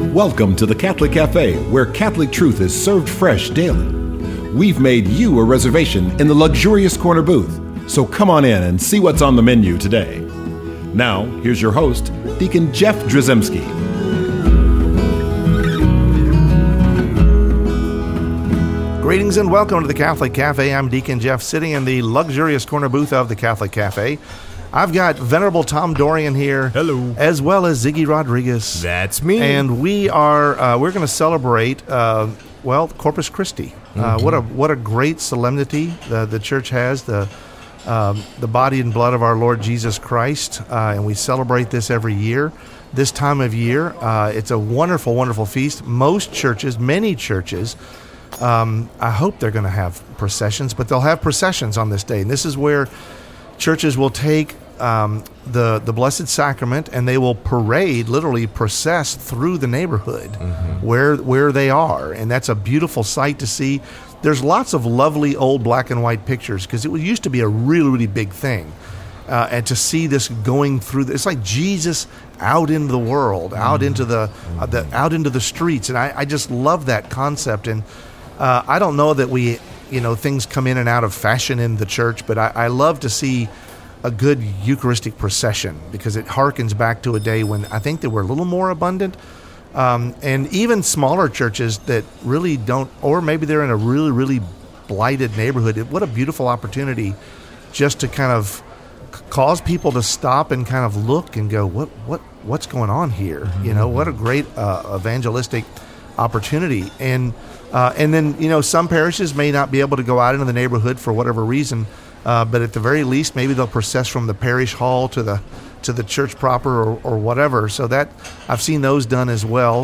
Welcome to the Catholic Cafe, where Catholic truth is served fresh daily. We've made you a reservation in the luxurious corner booth, so come on in and see what's on the menu today. Now, here's your host, Deacon Jeff Drzymski. Greetings and welcome to the Catholic Cafe. I'm Deacon Jeff, sitting in the luxurious corner booth of the Catholic Cafe. I've got Venerable Tom Dorian here. Hello. As well as Ziggy Rodriguez. That's me. And we're going to celebrate, Corpus Christi. What a great solemnity the church has, the body and blood of our Lord Jesus Christ, and we celebrate this every year. This time of year, it's a wonderful, wonderful feast. Many churches, I hope they're going to have processions, but they'll have processions on this day. And this is where churches will take the Blessed Sacrament and they will literally process through the neighborhood where they are. And that's a beautiful sight to see. There's lots of lovely old black and white pictures because it used to be a really, really big thing. And to see this going through, it's like Jesus out into the world, out into the streets. And I just love that concept. And I don't know that things come in and out of fashion in the church, but I love to see a good Eucharistic procession because it harkens back to a day when I think they were a little more abundant. And even smaller churches that really don't, or maybe they're in a really, really blighted neighborhood. What a beautiful opportunity just to kind of cause people to stop and kind of look and go, what's going on here? What a great evangelistic opportunity. And then, some parishes may not be able to go out into the neighborhood for whatever reason, but at the very least, maybe they'll process from the parish hall to the church proper or whatever. So that I've seen those done as well.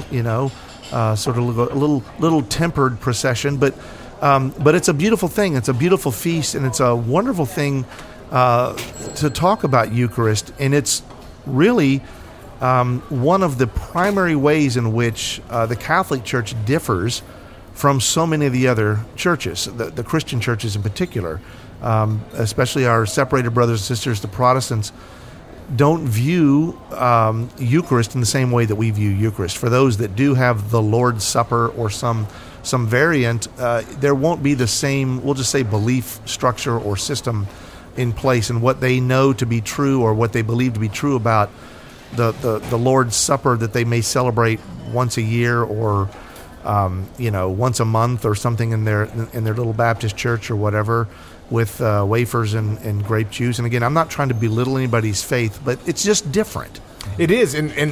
Sort of a little tempered procession, but it's a beautiful thing. It's a beautiful feast, and it's a wonderful thing to talk about Eucharist. And it's really one of the primary ways in which the Catholic Church differs from so many of the other churches, the Christian churches in particular, especially our separated brothers and sisters, the Protestants, don't view Eucharist in the same way that we view Eucharist. For those that do have the Lord's Supper or some variant, there won't be the same, we'll just say, belief structure or system in place, and what they know to be true or what they believe to be true about the Lord's Supper that they may celebrate once a year or once a month or something in their little Baptist church or whatever, with wafers and grape juice. And again, I'm not trying to belittle anybody's faith, but it's just different. It is,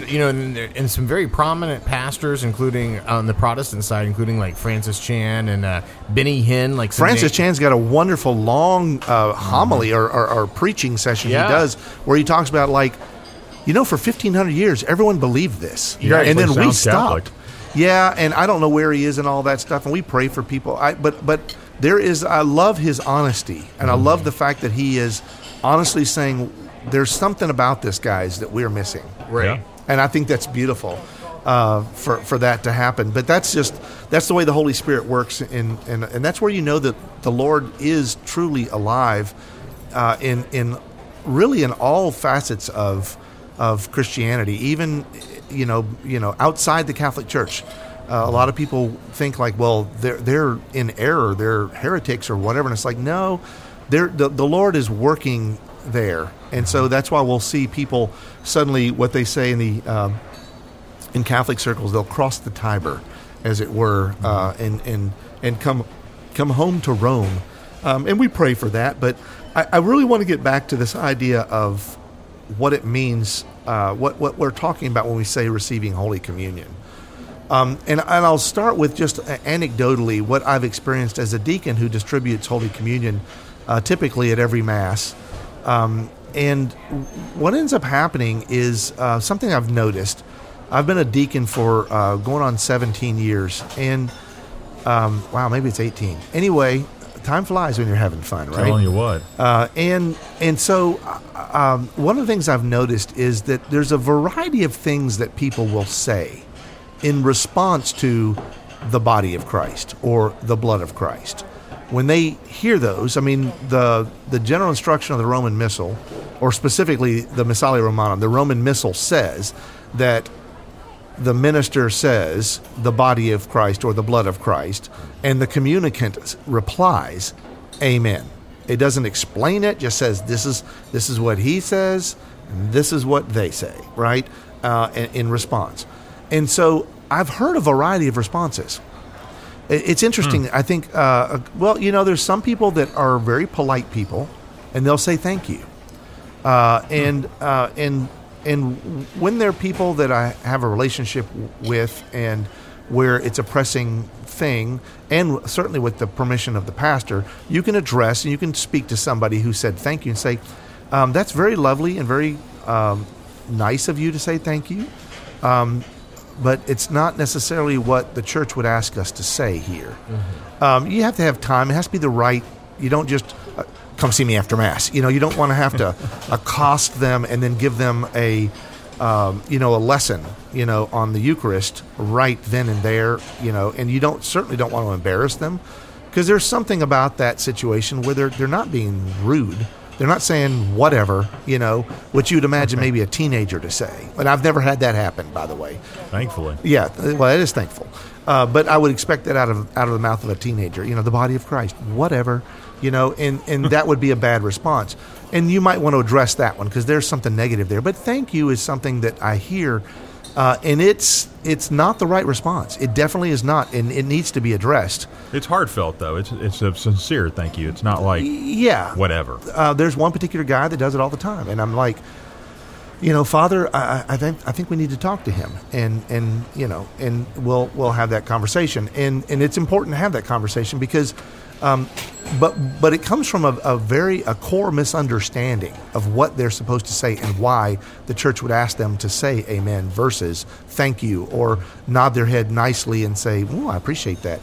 and some very prominent pastors, including on the Protestant side, including like Francis Chan and Benny Hinn. Francis Chan's got a wonderful long homily or preaching session he does where he talks about for 1,500 years, everyone believed this. Yeah, and then we Catholic. stopped. Yeah, and I don't know where he is and all that stuff, and we pray for people. But I love his honesty, and I love the fact that he is honestly saying there's something about this, guys, that we're missing. Right. Yeah. And I think that's beautiful for that to happen. But that's the way the Holy Spirit works, and that's where you know that the Lord is truly alive in all facets of Christianity, even outside the Catholic Church. A lot of people think they're in error, they're heretics or whatever, and it's like, no, the Lord is working there, and so that's why we'll see people suddenly, what they say in Catholic circles, they'll cross the Tiber, as it were, and come home to Rome, and we pray for that. But I really want to get back to this idea of what it means, what we're talking about when we say receiving Holy Communion. And I'll start with just anecdotally what I've experienced as a deacon who distributes Holy Communion typically at every Mass. And what ends up happening is something I've noticed. I've been a deacon for going on 17 years. And, maybe it's 18. Anyway, time flies when you're having fun, right? Telling you what. And so one of the things I've noticed is that there's a variety of things that people will say in response to the body of Christ or the blood of Christ. When they hear those, the general instruction of the Roman Missal, or specifically the Missale Romanum, the Roman Missal says that the minister says the body of Christ or the blood of Christ, and the communicant replies, amen. It doesn't explain it, just says this is what he says, and this is what they say, right, in response. And so I've heard a variety of responses. It's interesting. I think, there's some people that are very polite people, and they'll say thank you. And when there are people that I have a relationship with and where it's a pressing thing, and certainly with the permission of the pastor, you can address and you can speak to somebody who said thank you and say, that's very lovely and very nice of you to say thank you. But it's not necessarily what the church would ask us to say here. Mm-hmm. You have to have time. It has to be the right. You don't just come see me after Mass. You don't want to have to accost them and then give them a lesson, on the Eucharist right then and there, and you certainly don't want to embarrass them, because there's something about that situation where they're not being rude. They're not saying whatever, which you'd imagine maybe a teenager to say. And I've never had that happen, by the way. Thankfully. Yeah, well, it is thankful. But I would expect that out of the mouth of a teenager, the body of Christ, whatever, and that would be a bad response. And you might want to address that one because there's something negative there. But thank you is something that I hear, and it's not the right response. It definitely is not, and it needs to be addressed. It's heartfelt, though. It's a sincere thank you. It's not like whatever. There's one particular guy that does it all the time, and I'm like, Father, I think we need to talk to him, and we'll have that conversation, and it's important to have that conversation because, but it comes from a core misunderstanding of what they're supposed to say and why the church would ask them to say amen versus thank you or nod their head nicely and say, oh, I appreciate that.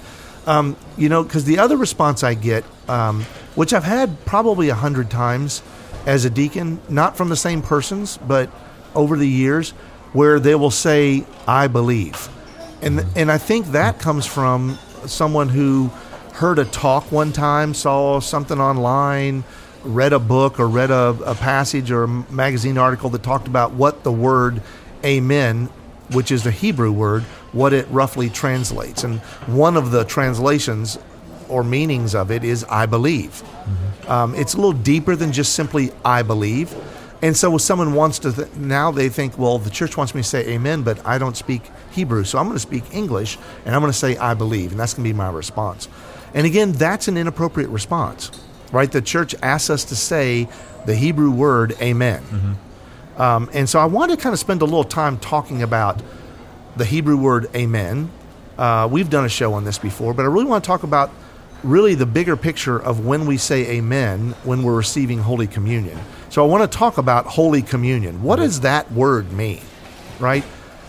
Because the other response I get, which I've had probably 100 times as a deacon, not from the same persons, but over the years, where they will say, I believe. And I think that comes from someone who heard a talk one time, saw something online, read a book or read a passage or a magazine article that talked about what the word amen, which is the Hebrew word, what it roughly translates. And one of the translations or meanings of it is I believe. Mm-hmm. It's a little deeper than just simply I believe. And so if someone wants to, now they think, well, the church wants me to say amen, but I don't speak Hebrew, so I'm going to speak English, and I'm going to say I believe, and that's going to be my response. And again, that's an inappropriate response, right? The church asks us to say the Hebrew word amen. Mm-hmm. And so I want to kind of spend a little time talking about the Hebrew word amen. We've done a show on this before, but I really want to talk about really the bigger picture of when we say amen when we're receiving Holy Communion. So I want to talk about Holy Communion. What does that word mean, right?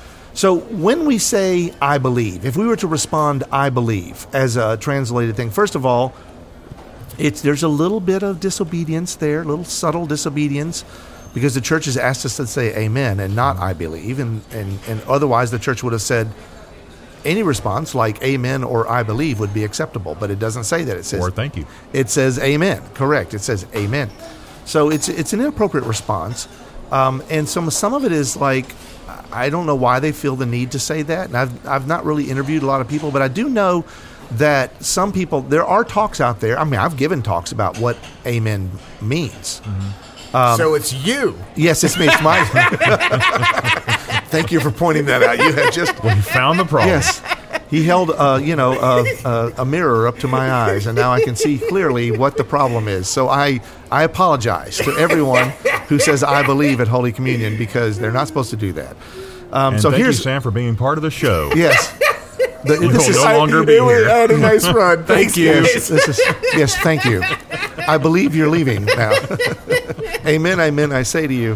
So when we say I believe, if we were to respond I believe as a translated thing, first of all, there's a little bit of disobedience there, a little subtle disobedience, because the church has asked us to say amen and not I believe, and otherwise the church would have said any response like amen or I believe would be acceptable, but it doesn't say that. It says or thank you. It says amen. Correct. It says amen. So it's an inappropriate response, and some of it is like, I don't know why they feel the need to say that, and I've not really interviewed a lot of people, but I do know that some people, there are talks out there. I mean, I've given talks about what amen means. Mm-hmm. So it's you. Yes, it's me. It's my. Thank you for pointing that out. You have just found the problem. Yes, he held a mirror up to my eyes, and now I can see clearly what the problem is. So I apologize to everyone who says I believe at Holy Communion, because they're not supposed to do that. So thank you, Sam, for being part of the show. Yes. This will no longer be here. I had a nice run. Thank you. Yes, thank you. I believe you're leaving now. Amen, amen, I say to you.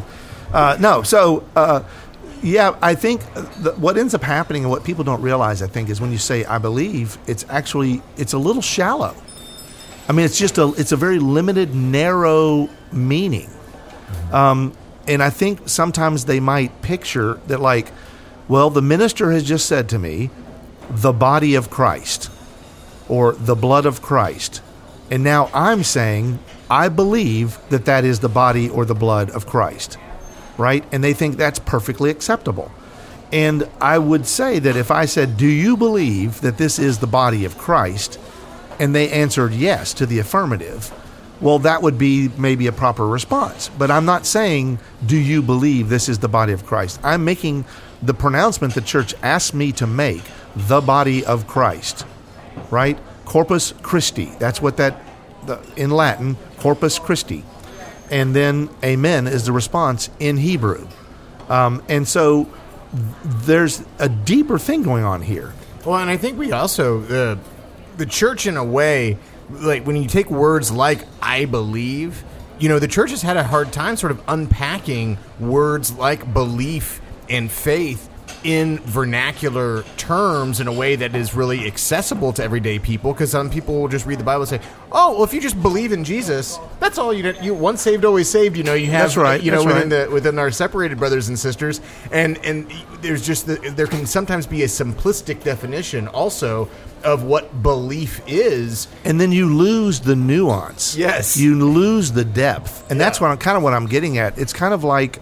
I think what ends up happening and what people don't realize, I think, is when you say I believe, it's a little shallow. I mean, it's a very limited, narrow meaning. And I think sometimes they might picture that like, well, the minister has just said to me, the body of Christ or the blood of Christ. And now I'm saying, I believe that is the body or the blood of Christ, right? And they think that's perfectly acceptable. And I would say that if I said, do you believe that this is the body of Christ? And they answered yes to the affirmative, well, that would be maybe a proper response. But I'm not saying, do you believe this is the body of Christ? I'm making the pronouncement the church asked me to make, the body of Christ, right? Corpus Christi. That's what in Latin, Corpus Christi. And then amen is the response in Hebrew. And so there's a deeper thing going on here. Well, and I think we also, the church in a way, like when you take words like I believe, the church has had a hard time sort of unpacking words like belief and faith in vernacular terms in a way that is really accessible to everyday people, because some people will just read the Bible and say, oh, well, if you just believe in Jesus, that's all you once saved, always saved, you have, that's right. Within our separated brothers and sisters. And there's just, there can sometimes be a simplistic definition also of what belief is. And then you lose the nuance. Yes. You lose the depth. And that's what I'm getting at. It's kind of like,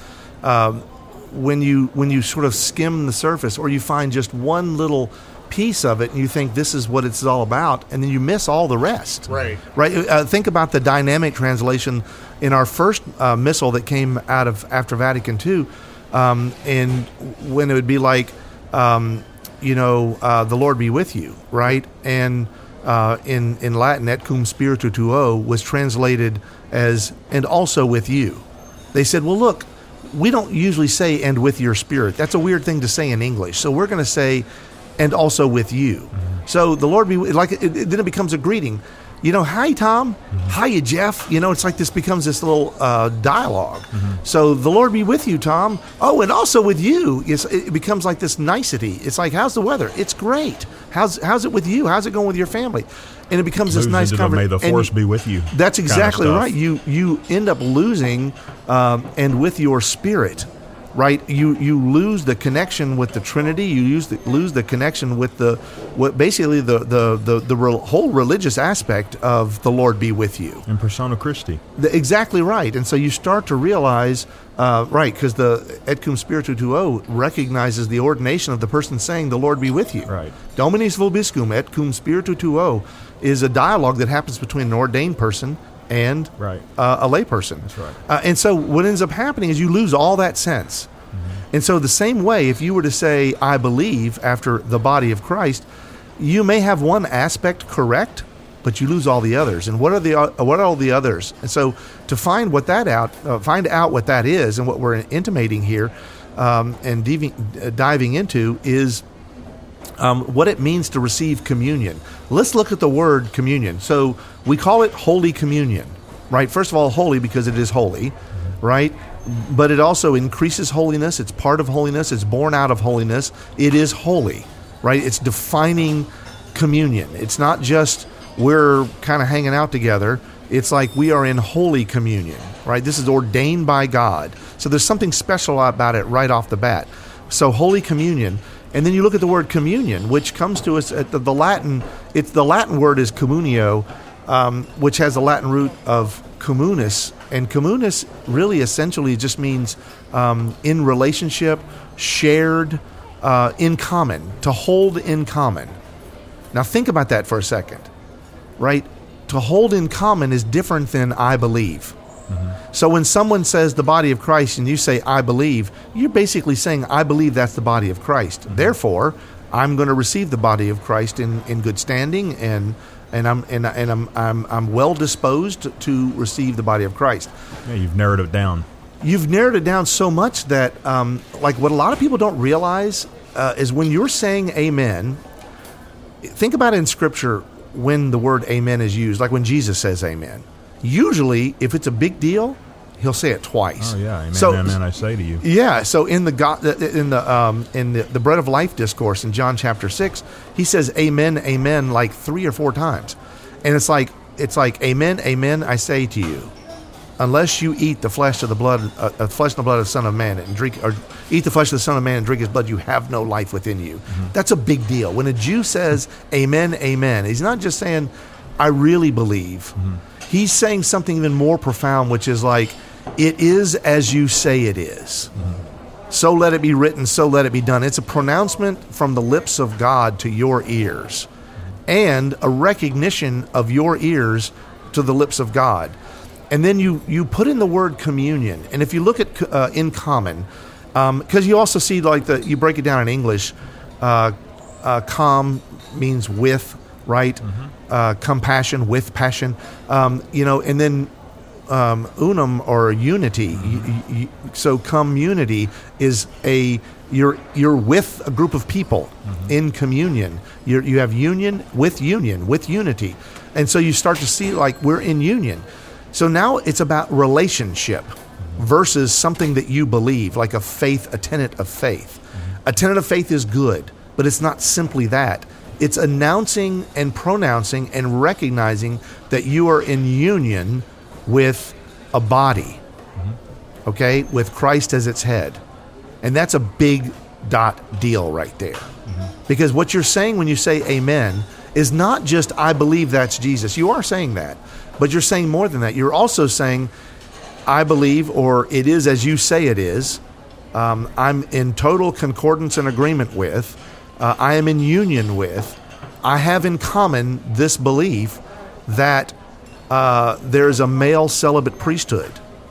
when you sort of skim the surface, or you find just one little piece of it and you think this is what it's all about, and then you miss all the rest. Right. Think about the dynamic translation in our first missal that came out of after Vatican II, and when it would be like, the Lord be with you, right? And in Latin, et cum spiritu tuo was translated as and also with you. They said, well, look, we don't usually say and with your spirit. That's a weird thing to say in English. So we're going to say and also with you. Mm-hmm. So the Lord be then it becomes a greeting. Hi, Tom. Mm-hmm. Hiya, Jeff. It's like this becomes this little dialogue. Mm-hmm. So the Lord be with you, Tom. Oh, and also with you. It becomes like this nicety. It's like, how's the weather? It's great. How's it with you? How's it going with your family? And it becomes this nice conversation. May the force be with you. That's exactly right. You end up losing, and with your spirit, right? You lose the connection with the Trinity. You lose the connection with the whole religious aspect of the Lord be with you. In persona Christi. Exactly right. And so you start to realize, because the et cum spiritu tuo recognizes the ordination of the person saying the Lord be with you. Right. Dominis vobiscum et cum spiritu tuo is a dialogue that happens between an ordained person and a lay person. That's right. And so what ends up happening is you lose all that sense. Mm-hmm. And so the same way, if you were to say, I believe, after the body of Christ, you may have one aspect correct, but you lose all the others. And what are all the others? And so to find out what that is, and what we're intimating here, and diving into is what it means to receive communion. Let's look at the word communion. So we call it Holy Communion, right? First of all, holy because it is holy, right? But it also increases holiness. It's part of holiness. It's born out of holiness. It is holy, right? It's defining communion. It's not just we're kind of hanging out together. It's like we are in holy communion, right? This is ordained by God. So there's something special about it right off the bat. So Holy Communion. And then you look at the word communion, which comes to us at the Latin. The Latin word is communio, which has the Latin root of communis. And communis really essentially just means in relationship, shared, in common, to hold in common. Now think about that for a second, right? To hold in common is different than I believe. Mm-hmm. So when someone says the body of Christ and you say I believe, you're basically saying I believe that's the body of Christ. Mm-hmm. Therefore, I'm going to receive the body of Christ in good standing, and I'm well disposed to receive the body of Christ. Yeah, you've narrowed it down. You've narrowed it down so much that like what a lot of people don't realize is when you're saying amen, think about it in Scripture when the word amen is used, like when Jesus says amen. Usually, if it's a big deal, he'll say it twice. Oh yeah, amen, so, amen, I say to you. Yeah, so in the Bread of Life discourse in John chapter 6, he says amen, amen like 3 or 4 times, and it's like amen, amen, I say to you, unless you eat the flesh and the blood of the Son of Man and drink, or eat the flesh of the Son of Man and drink his blood, you have no life within you. Mm-hmm. That's a big deal. When a Jew says amen, amen, he's not just saying I really believe. Mm-hmm. He's saying something even more profound, which is like, it is as you say it is. Mm-hmm. So let it be written, so let it be done. It's a pronouncement from the lips of God to your ears, and a recognition of your ears to the lips of God. And then you put in the word communion. And if you look at in common, because you also see you break it down in English, com means with, right? Compassion, with passion, and then unum or unity. So community is you're with a group of people in communion. You have union with unity, and so you start to see we're in union. So now it's about relationship versus something that you believe, like a tenet of faith. A tenet of faith is good, but it's not simply that. It's announcing and pronouncing and recognizing that you are in union with a body, okay, with Christ as its head. And that's a big deal right there. Because what you're saying when you say amen is not just, I believe that's Jesus. You are saying that, but you're saying more than that. You're also saying, I believe, or it is as you say it is. I'm in total concordance and agreement with. I am in union with. I have in common this belief that there's a male celibate priesthood.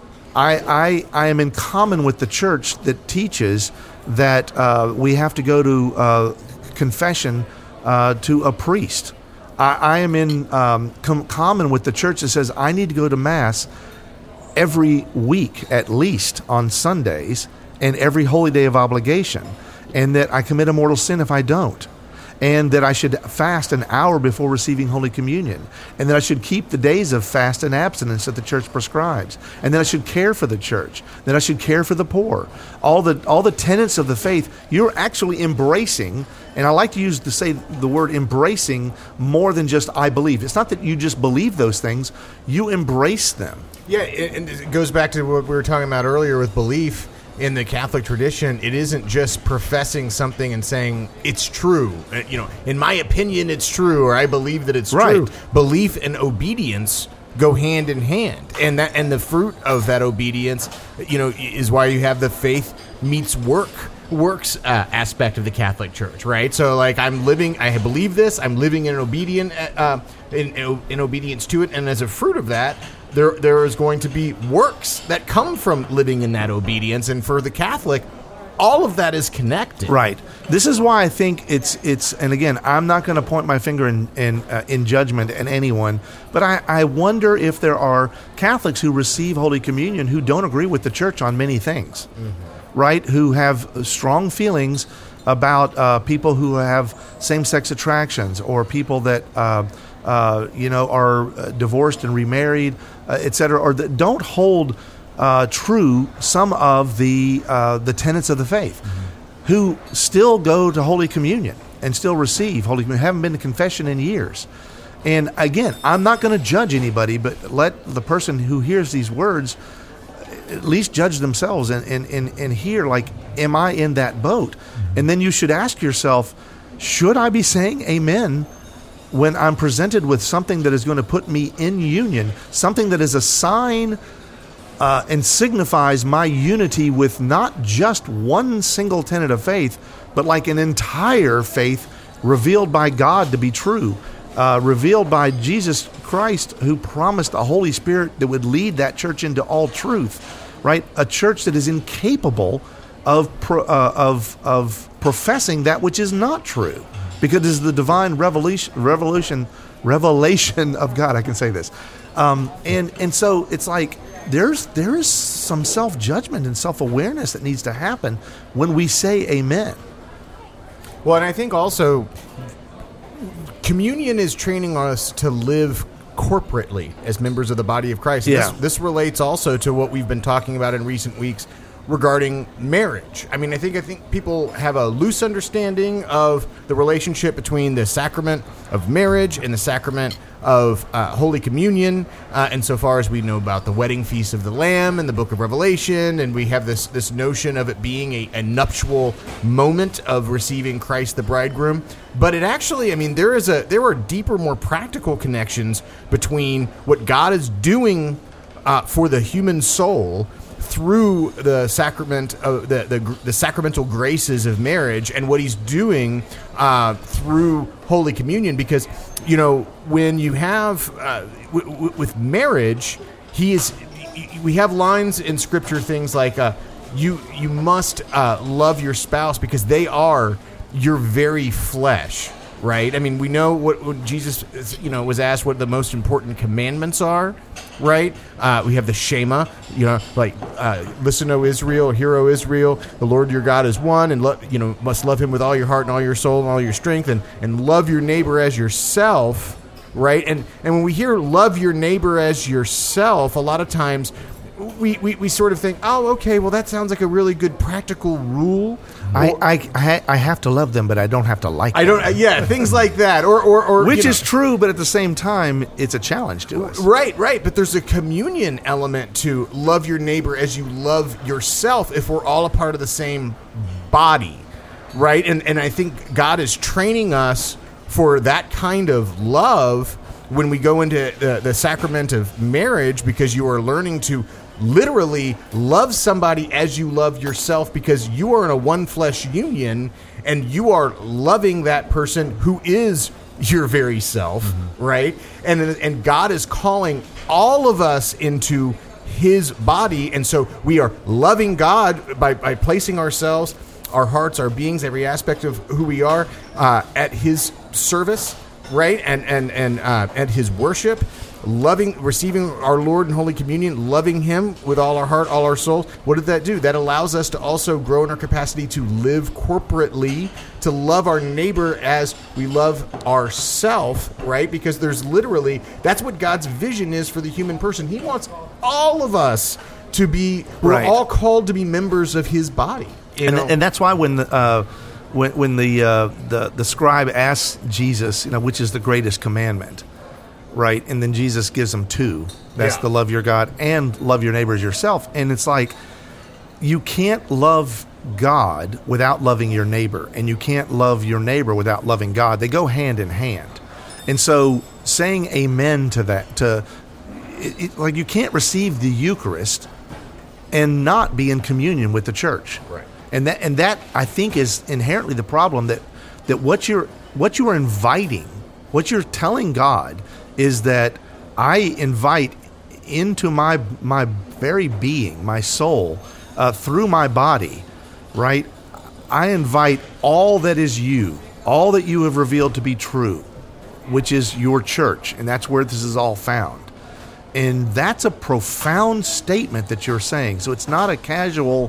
I am in common with the church that teaches that we have to go to confession to a priest. I am in common with the church that says I need to go to Mass every week at least on Sundays and every holy day of obligation, and that I commit a mortal sin if I don't, and that I should fast an hour before receiving Holy Communion, and that I should keep the days of fast and abstinence that the church prescribes, and that I should care for the church, that I should care for the poor. All the tenets of the faith, you're actually embracing, and I like to say the word embracing more than just I believe. It's not that you just believe those things, you embrace them. Yeah, and it goes back to what we were talking about earlier with belief. In the Catholic tradition, it isn't just professing something and saying it's true. In my opinion, it's true, or I believe that it's true. Belief and obedience go hand in hand, and the fruit of that obedience, is why you have the faith meets works aspect of the Catholic Church, right? So, I believe this. I'm living in obedience to it, and as a fruit of that, there is going to be works that come from living in that obedience. And for the Catholic, all of that is connected. Right. This is why I think it's and again, I'm not going to point my finger in judgment at anyone, but I wonder if there are Catholics who receive Holy Communion who don't agree with the church on many things, right? Who have strong feelings about people who have same-sex attractions, or people that are divorced and remarried, etc., or that don't hold true some of the tenets of the faith, who still go to Holy Communion and still receive Holy Communion, haven't been to confession in years. And again, I'm not going to judge anybody, but let the person who hears these words at least judge themselves and hear, am I in that boat? And then you should ask yourself, should I be saying amen when I'm presented with something that is going to put me in union, something that is a sign and signifies my unity with not just one single tenet of faith, but like an entire faith revealed by God to be true, revealed by Jesus Christ, who promised a Holy Spirit that would lead that church into all truth, right? A church that is incapable of professing that which is not true, because it is the divine revelation of God. I can say this, and so it's there is some self-judgment and self-awareness that needs to happen when we say amen. Well, and I think also communion is training us to live corporately as members of the body of Christ. Yeah. This relates also to what we've been talking about in recent weeks regarding marriage. I mean, I think people have a loose understanding of the relationship between the sacrament of marriage and the sacrament of Holy Communion, insofar as we know about the wedding feast of the Lamb and the Book of Revelation, and we have this notion of it being a nuptial moment of receiving Christ the bridegroom. But it actually, I mean, there are deeper, more practical connections between what God is doing for the human soul through the sacrament of the sacramental graces of marriage, and what he's doing through Holy Communion. Because when you have with marriage, we have lines in Scripture, things like you must love your spouse because they are your very flesh. Right? I mean, we know what Jesus, was asked what the most important commandments are, right? We have the Shema, listen, O Israel, hear, O Israel, the Lord your God is one, and must love him with all your heart and all your soul and all your strength, and love your neighbor as yourself, right? And when we hear love your neighbor as yourself, a lot of times we sort of think, oh, okay, well, that sounds like a really good practical rule. I have to love them, but I don't have to like them. Yeah, things like that, or which is true, but at the same time, it's a challenge to us. Right. But there's a communion element to love your neighbor as you love yourself. If we're all a part of the same body, right? And I think God is training us for that kind of love when we go into the sacrament of marriage, because you are learning to literally love somebody as you love yourself, because you are in a one flesh union and you are loving that person who is your very self, right? And God is calling all of us into his body, and so we are loving God by placing ourselves, our hearts, our beings, every aspect of who we are at his service, right? And at his worship, receiving our Lord in Holy Communion, loving him with all our heart, all our soul. What did that do? That allows us to also grow in our capacity to live corporately, to love our neighbor as we love ourselves, right? Because that's what God's vision is for the human person. He wants all of us to be, we're all called to be members of his body. And that's why when the scribe asks Jesus, which is the greatest commandment, right? And then Jesus gives them two. That's the love your God and love your neighbor as yourself. And it's like, you can't love God without loving your neighbor, and you can't love your neighbor without loving God. They go hand in hand. And so saying amen to that, like, you can't receive the Eucharist and not be in communion with the church. Right. And that I think is inherently the problem, that what you are inviting, what you're telling God is that I invite into my very being, my soul, through my body, right? I invite all that is you, all that you have revealed to be true, which is your church, and that's where this is all found. And that's a profound statement that you're saying. So it's not a casual,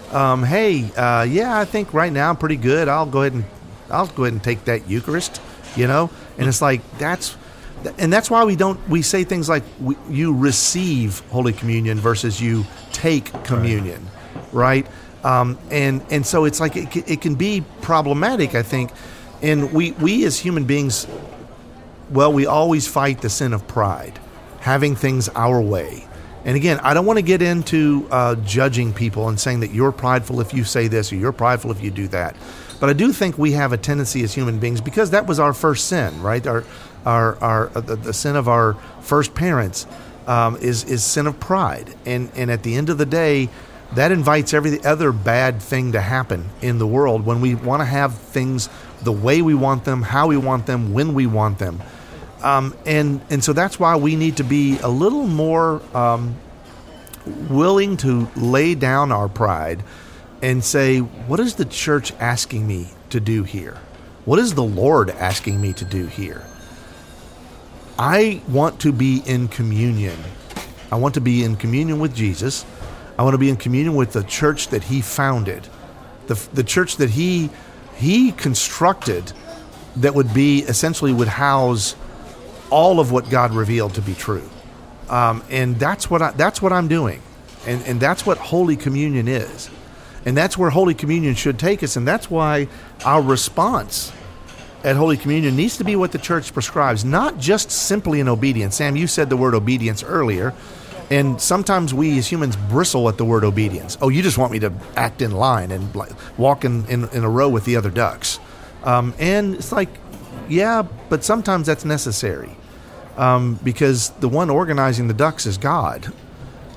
I think right now I'm pretty good. I'll go ahead and take that Eucharist, And it's like, that's why we say things like you receive Holy Communion versus you take communion, right? And so it's like it can be problematic, I think. And we as human beings, we always fight the sin of pride, having things our way. And again, I don't want to get into judging people and saying that you're prideful if you say this or you're prideful if you do that. But I do think we have a tendency as human beings, because that was our first sin, right? The sin of our first parents is sin of pride. And at the end of the day, that invites every other bad thing to happen in the world when we want to have things the way we want them, how we want them, when we want them. And so that's why we need to be a little more willing to lay down our pride and say, what is the church asking me to do here? What is the Lord asking me to do here? I want to be in communion. I want to be in communion with Jesus. I want to be in communion with the church that he founded, the church that he constructed, that would house all of what God revealed to be true. And that's what I'm doing. And that's what Holy Communion is. And that's where Holy Communion should take us. And that's why our response at Holy Communion needs to be what the church prescribes, not just simply in obedience. Sam, you said the word obedience earlier, and sometimes we as humans bristle at the word obedience. Oh, you just want me to act in line and walk in a row with the other ducks. And it's like, yeah, but sometimes that's necessary, because the one organizing the ducks is God.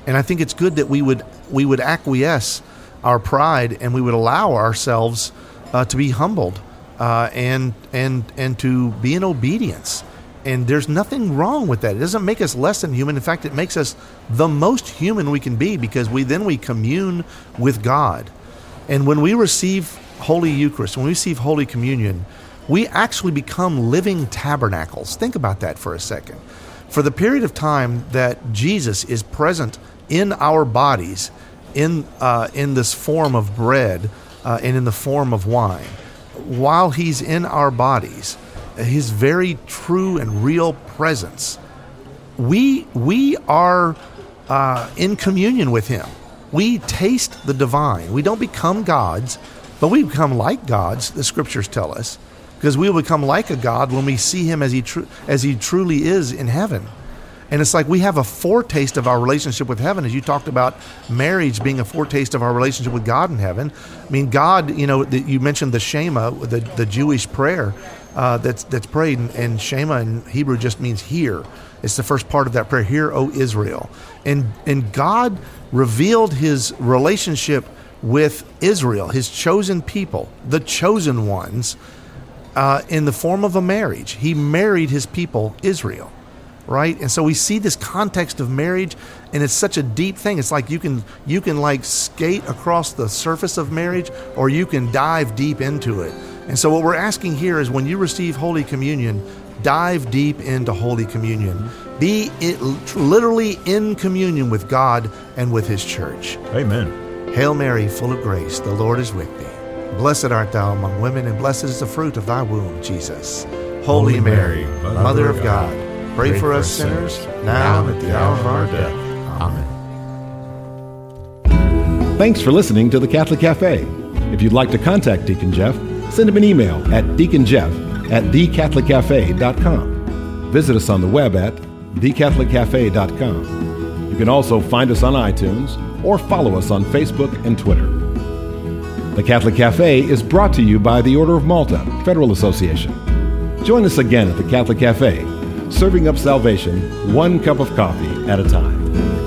And I think it's good that we would acquiesce our pride, and we would allow ourselves to be humbled and to be in obedience. And there's nothing wrong with that. It doesn't make us less than human. In fact, it makes us the most human we can be, because we commune with God. And when we receive Holy Eucharist, when we receive Holy Communion, we actually become living tabernacles. Think about that for a second. For the period of time that Jesus is present in our bodies, in this form of bread and in the form of wine, while he's in our bodies, his very true and real presence, we are in communion with him. We taste the divine. We don't become gods, but we become like gods, the scriptures tell us, because we will become like a God when we see him as he truly is in heaven. And it's like we have a foretaste of our relationship with heaven, as you talked about marriage being a foretaste of our relationship with God in heaven. I mean, God, you mentioned the Shema, the Jewish prayer that's prayed, and Shema in Hebrew just means hear. It's the first part of that prayer, hear, O Israel. And God revealed his relationship with Israel, his chosen people, the chosen ones, in the form of a marriage. He married his people, Israel. Right? And so we see this context of marriage, and it's such a deep thing. It's like you can like skate across the surface of marriage, or you can dive deep into it. And so what we're asking here is, when you receive Holy Communion, dive deep into Holy Communion. Be literally in communion with God and with his church. Amen. Hail Mary, full of grace, the Lord is with thee. Blessed art thou among women, and blessed is the fruit of thy womb, Jesus. Holy Mary, Mother of God, pray for us sinners, now and at the hour of our death. Amen. Thanks for listening to the Catholic Cafe. If you'd like to contact Deacon Jeff, send him an email at deaconjeff@thecatholiccafe.com. Visit us on the web at thecatholiccafe.com. You can also find us on iTunes or follow us on Facebook and Twitter. The Catholic Cafe is brought to you by the Order of Malta Federal Association. Join us again at the Catholic Cafe, serving up salvation one cup of coffee at a time.